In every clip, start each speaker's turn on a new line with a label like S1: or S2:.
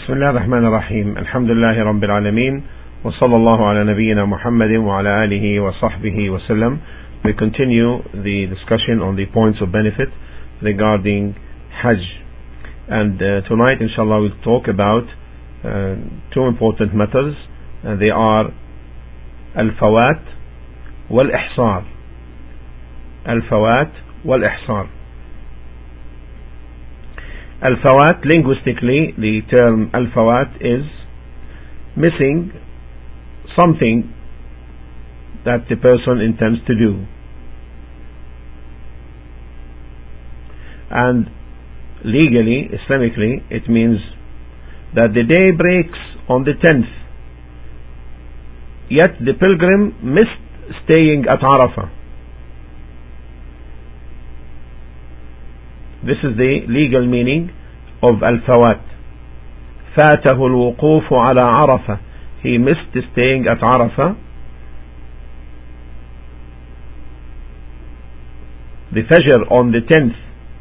S1: بسم الله الرحمن الرحيم الحمد لله رب العالمين وصلى الله على نبينا محمد وعلى آله وصحبه وسلم. We continue the discussion on the points of benefit regarding Hajj, and tonight inshallah we'll talk about two important matters. They are Al-Fawat wal-Ihsar. Al-Fawat wal-Ihsar. Al-Fawat, linguistically, the term Al-Fawat is missing something that the person intends to do. And legally, Islamically, it means that the day breaks on the 10th, yet the pilgrim missed staying at Arafah. This is the legal meaning of Al-Fawat. فاته الوقوف على عرفة. He missed staying at Arafah. The Fajr on the 10th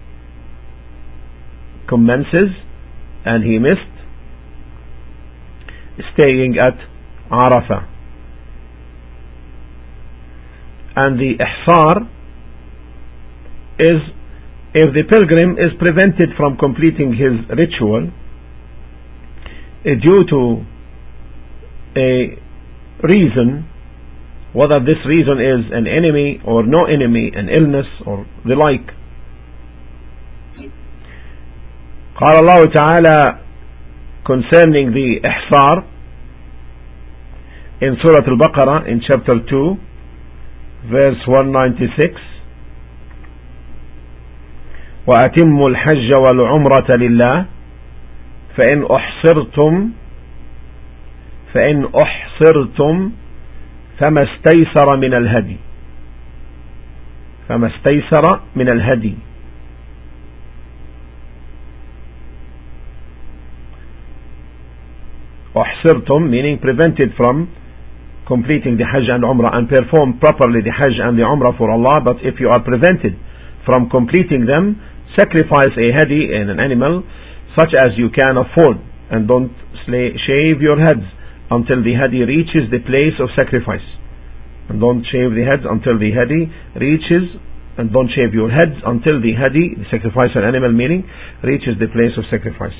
S1: commences and he missed staying at Arafah. And the Ihsar is if the pilgrim is prevented from completing his ritual due to a reason, whether this reason is an enemy or no enemy, an illness or the like. قال الله تعالى concerning the Ihsar in Surah Al-Baqarah in chapter 2 verse 196, وأتموا الحج والعمرة لله فإن أحصرتم فما استيسر من الهدي. أحصرتم meaning prevented from completing the Hajj and Umrah and perform properly the Hajj and the Umrah for Allah. But if you are prevented from completing them, sacrifice a hadi in an animal such as you can afford, and don't shave your heads until the hadi reaches the place of sacrifice. And don't shave the heads until the hadi reaches, and don't shave your heads until the hadi, the sacrifice an animal meaning, reaches the place of sacrifice.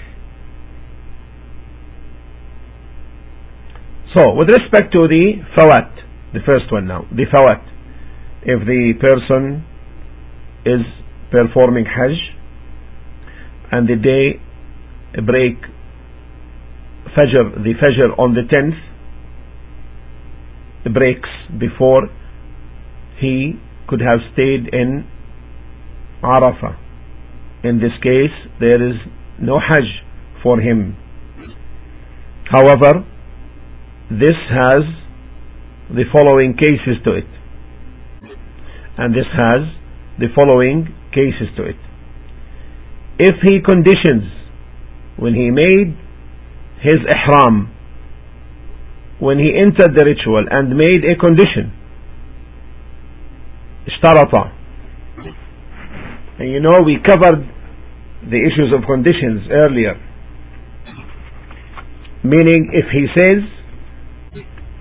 S1: So, with respect to the Fawat, the first one now, the Fawat, if the person is performing Hajj and the day break the Fajr on the 10th breaks before he could have stayed in Arafah. In this case, there is no Hajj for him. However, this has the following cases to it. And this has the following cases to it. If he conditions when he made his ihram, when he entered the ritual and made a condition, ishtarata. And you know we covered the issues of conditions earlier. Meaning if he says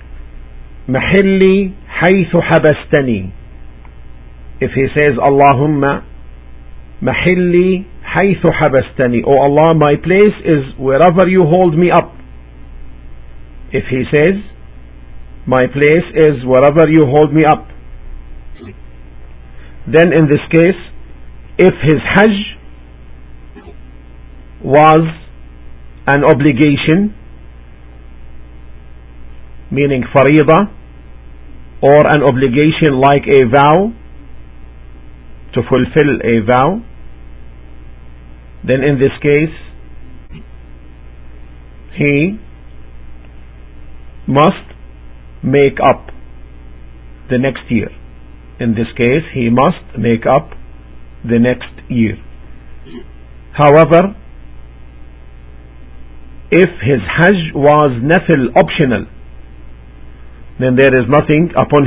S1: محلي حيث حبستني, if he says Allahumma mahilli haythu habastani, oh Allah, my place is wherever you hold me up. If he says my place is wherever you hold me up, then in this case, if his Hajj was an obligation, meaning faridah, or an obligation like a vow, to fulfill a vow, then in this case he must make up the next year. In this case he must make up the next year. However, if his Hajj was nafil, optional, then there is nothing upon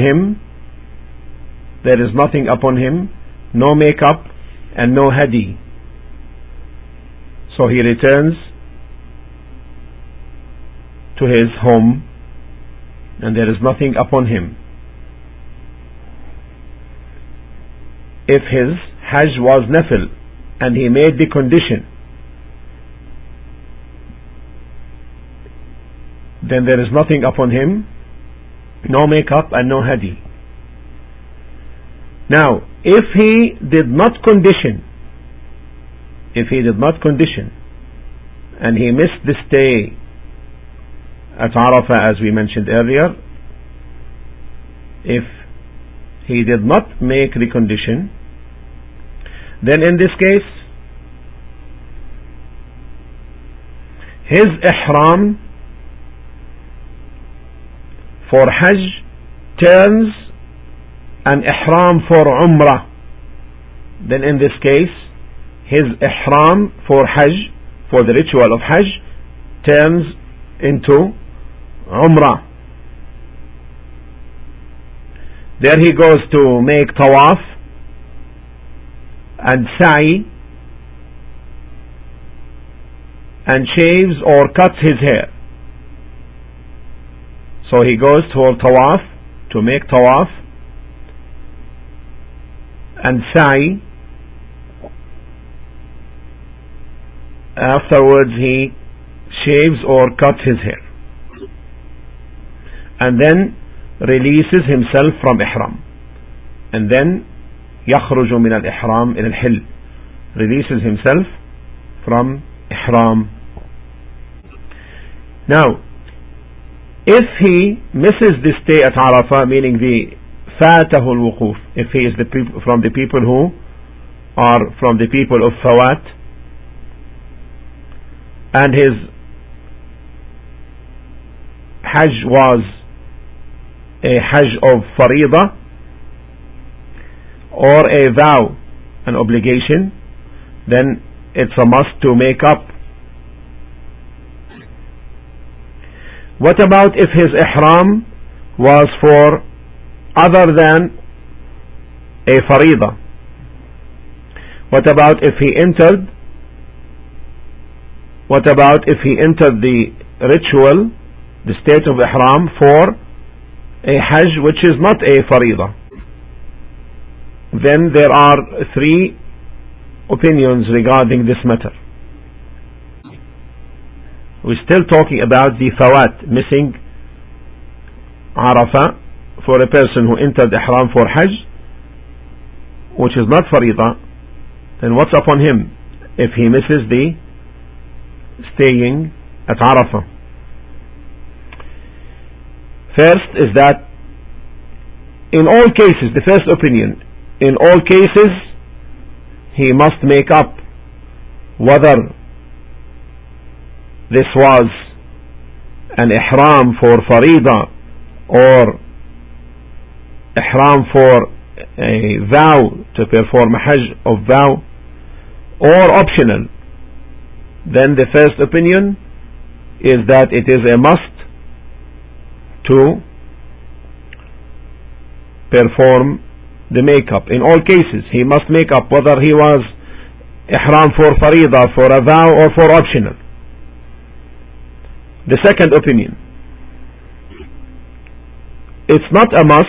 S1: him, no makeup and no hadi. So he returns to his home and there is nothing upon him. If his Hajj was nafil and he made the condition, then there is nothing upon him, no makeup and no hadi. Now, if he did not condition, and he missed the stay at Arafah as we mentioned earlier, if he did not make the condition, then in this case his ihram for Hajj turns an ihram for Umrah. Then in this case his ihram for Hajj, for the ritual of Hajj, turns into Umrah. There he goes to make tawaf and sa'i and shaves or cuts his hair. So he goes to tawaf, to make tawaf and sa'i. Afterwards he shaves or cuts his hair and then releases himself from ihram, and then يخرج من الإحرام إلى الحل, releases himself from ihram. Now, if he misses the stay at Arafah, meaning the فاته الوقوف, if he is from the people who are from the people of Fawat, and his Hajj was a Hajj of Faridah or a vow, an obligation, then it's a must to make up. What about if his ihram was for other than a Faridah? What about if he entered the ritual, the state of ihram, for a Hajj which is not a Faridah? Then there are three opinions regarding this matter. We're still talking about the Fawat, missing Arafah, for a person who entered ihram for Hajj which is not Faridah. Then what's upon him if he misses the staying at Arafah? First is that in all cases, the first opinion, in all cases he must make up, whether this was an ihram for Faridah or ihram for a vow, to perform a Hajj of vow, or optional. Then the first opinion is that it is a must to perform the makeup. In all cases he must make up, whether he was ihram for Faridah, for a vow, or for optional. The second opinion, it's not a must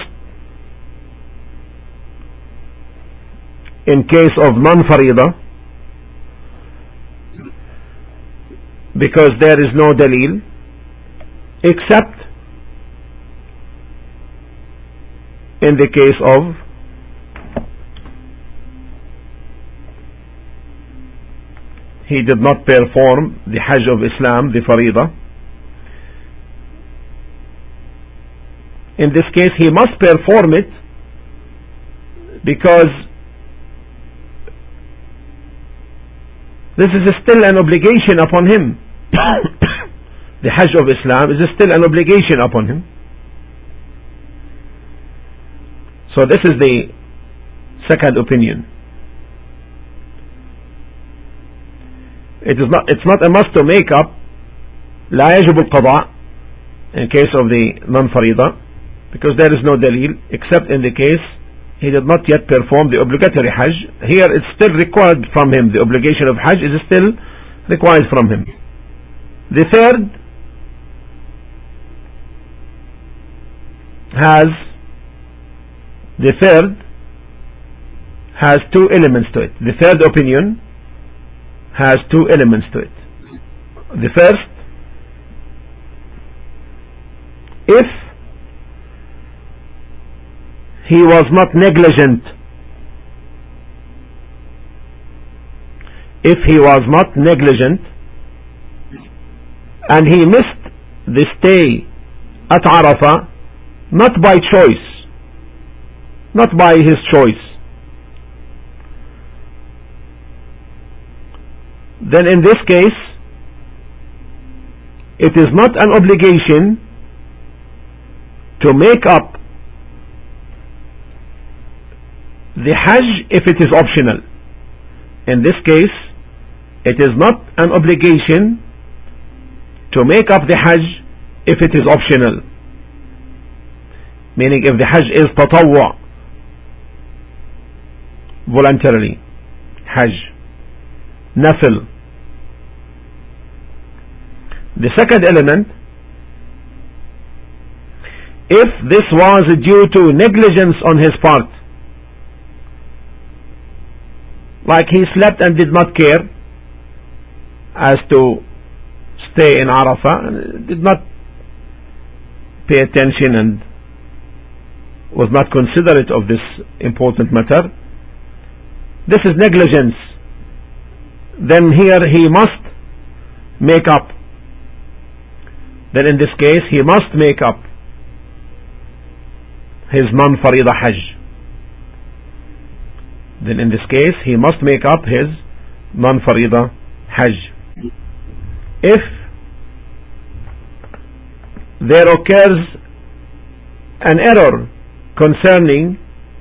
S1: in case of non-Faridah, because there is no dalil, except in the case of he did not perform the Hajj of Islam, the Faridah. In this case he must perform it, because this is still an obligation upon him. The Hajj of Islam is still an obligation upon him. So this is the second opinion. It's not a must to make up. لا يجب القضاء in case of the non-Faridah, because there is no dalil, except in the case he did not yet perform the obligatory Hajj. Here it's still required from him. The obligation of Hajj is still required from him. The third has the third has two elements to it. The third opinion has two elements to it. The first, if he was not negligent, if he was not negligent and he missed the stay at Arafah not by choice, not by his choice, then in this case it is not an obligation to make up the Hajj if it is optional. In this case it is not an obligation to make up the Hajj if it is optional. Meaning if the Hajj is tatawwu', voluntarily, Hajj, nafil. The second element, if this was due to negligence on his part, like he slept and did not care as to stay in Arafah, and did not pay attention and was not considerate of this important matter, this is negligence. Then here he must make up. Then in this case he must make up his non-farida Hajj. Then in this case he must make up his non-farida Hajj. If there occurs an error concerning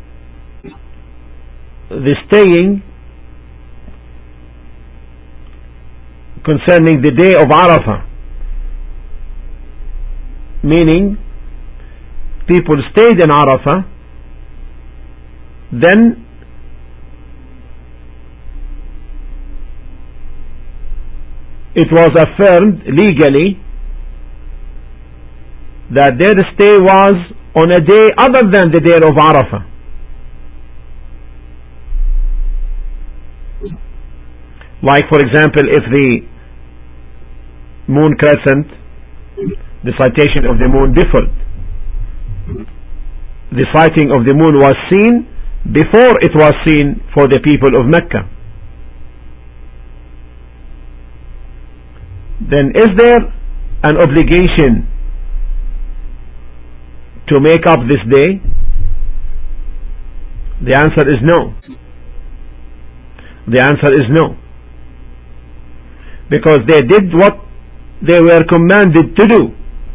S1: the staying, concerning the day of Arafah, meaning people stayed in Arafah, then it was affirmed legally that their stay was on a day other than the day of Arafah. Like for example, if the moon crescent, the sightation of the moon differed. The sighting of the moon was seen before it was seen for the people of Mecca. Then is there an obligation to make up this day? The answer is no. The answer is no. Because they did what they were commanded to do.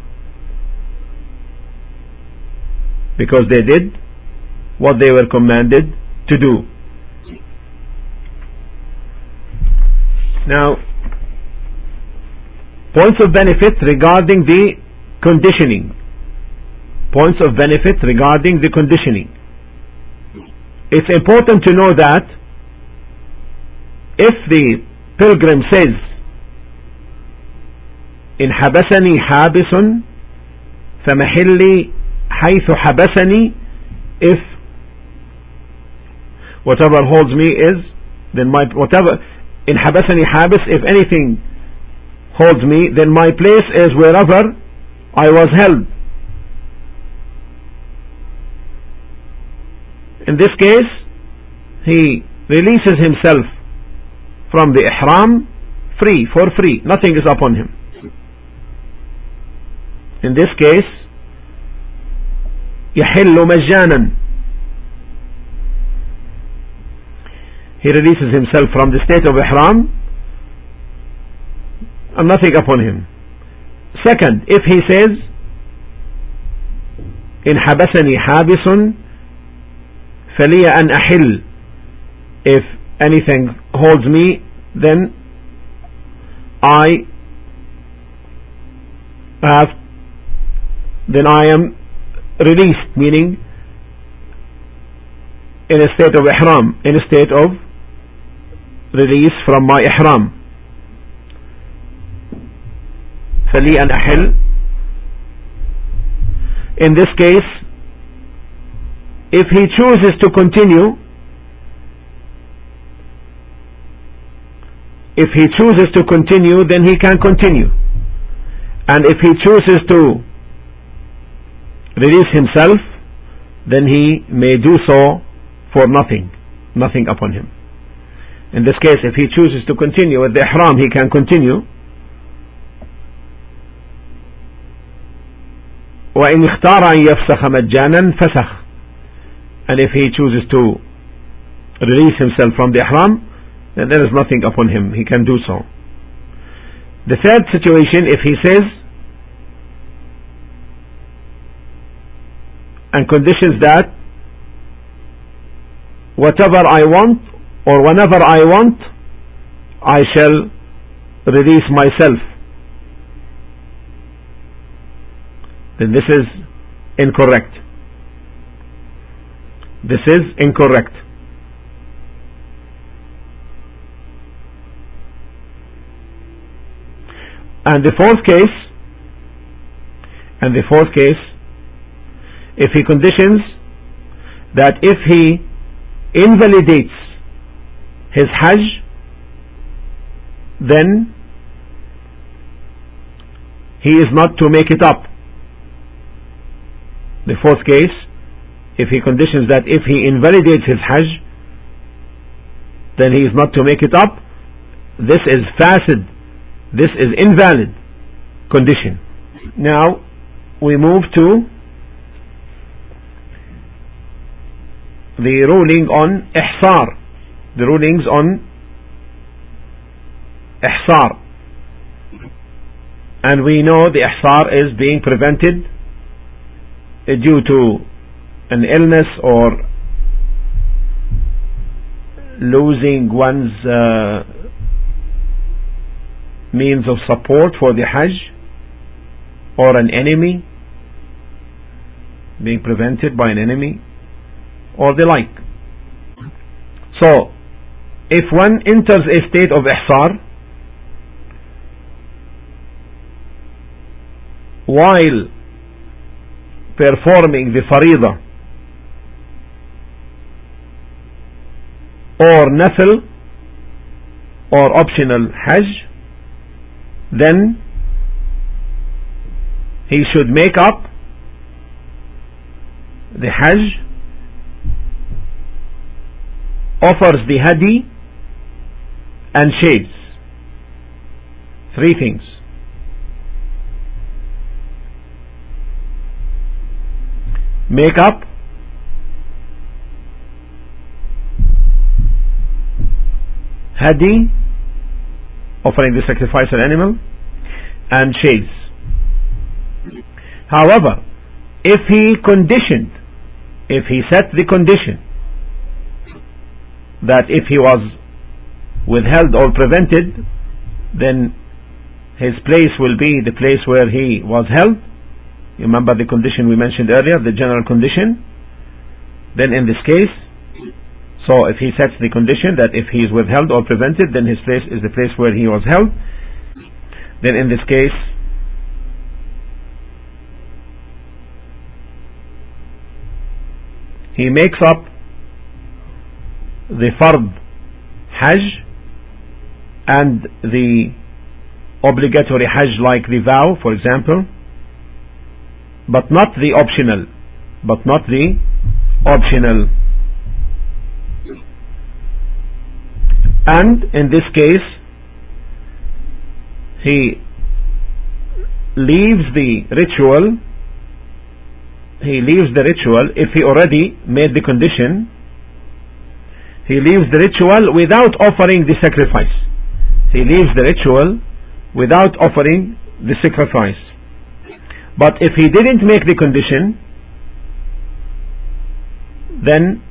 S1: Because they did what they were commanded to do. Now, points of benefit regarding the conditioning. Points of benefit regarding the conditioning. It's important to know that if the pilgrim says, إن حبسني حابس فمحلي حيث حبسني, if whatever holds me is, then my whatever in حبسني حابس, if anything holds me, then my place is wherever I was held. In this case, he releases himself from the ihram free, for free, nothing is upon him. In this case, يحل مجانا, he releases himself from the state of ihram and nothing upon him. Second, if he says إن حبسني حابس فلي أن أحل, if anything holds me, then I am released, meaning in a state of ihram, in a state of release from my ihram. فلي أن أحل. In this case, if he chooses to continue, then he can continue. And if he chooses to release himself, then he may do so for nothing upon him. In this case, if he chooses to continue with the ihram, he can continue. وإن اختار أن يفسخ مجانا فسخ. And if he chooses to release himself from the ihram, then there is nothing upon him, he can do so. The third situation, if he says and conditions that whatever I want or whenever I want, I shall release myself, then this is incorrect. This is incorrect. And the fourth case, if he conditions that if he invalidates his Hajj, then he is not to make it up. The fourth case, if he conditions that if he invalidates his Hajj, then he is not to make it up, this is fasid, this is invalid condition. Now we move to the ruling on ihsar, the rulings on ihsar. And we know the ihsar is being prevented due to an illness or losing one's means of support for the Hajj, or an enemy, being prevented by an enemy, or the like. So, if one enters a state of ihsar while performing the faridah or nafil or optional Hajj, then he should make up the Hajj, offers the hadi, and shaves. Three things. Make up, hadi, offering the sacrificial animal, and shaves. However, if he set the condition that if he was withheld or prevented, then his place will be the place where he was held. You remember the condition we mentioned earlier, the general condition. Then in this case, so if he sets the condition that if he is withheld or prevented, then his place is the place where he was held, then in this case he makes up the fard Hajj and the obligatory Hajj, like the vow, for example, but not the optional. And in this case, he leaves the ritual. If he already made the condition, he leaves the ritual without offering the sacrifice. But if he didn't make the condition, then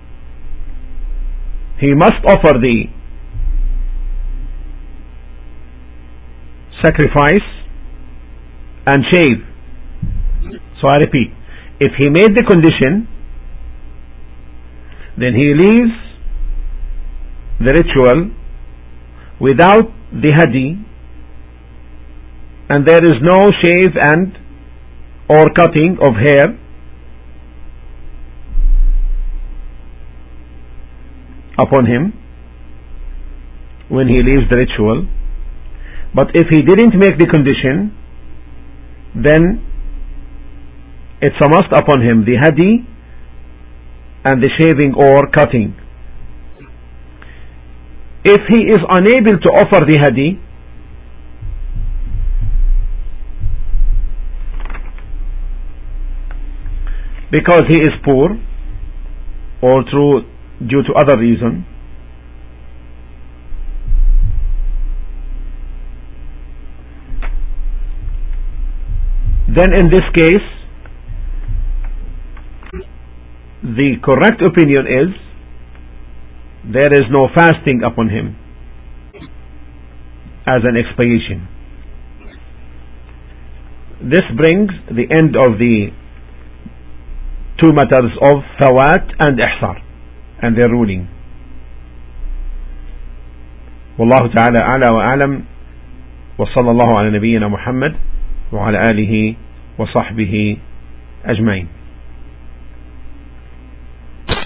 S1: he must offer the sacrifice and shave. So I repeat, if he made the condition, then he leaves the ritual without the hadi, and there is no shave and or cutting of hair, upon him when he leaves the ritual. But if he didn't make the condition, then it's a must upon him, the hadi and the shaving or cutting. If he is unable to offer the hadi, because he is poor or due to other reason, then in this case the correct opinion is there is no fasting upon him as an expiation. This brings the end of the two matters of fawat and ihsar and their ruling. Wallahu ta'ala a'la wa a'lam, wa sallallahu ala nabiyyina Muhammad wa ala alihi wa sahbihi ajma'in.